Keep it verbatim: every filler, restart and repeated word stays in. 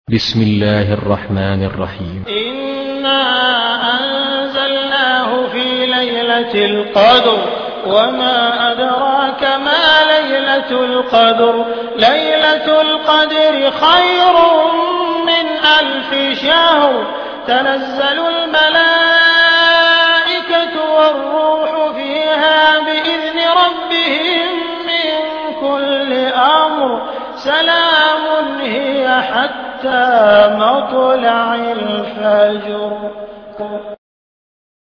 بسم الله الرحمن الرحيم. إنا أنزلناه في ليلة القدر وما أدراك ما ليلة القدر ليلة القدر خير من ألف شهر تنزل الملائكة والروح فيها بإذن ربهم من كل أمر سلام هي حتى مطلع الفجر.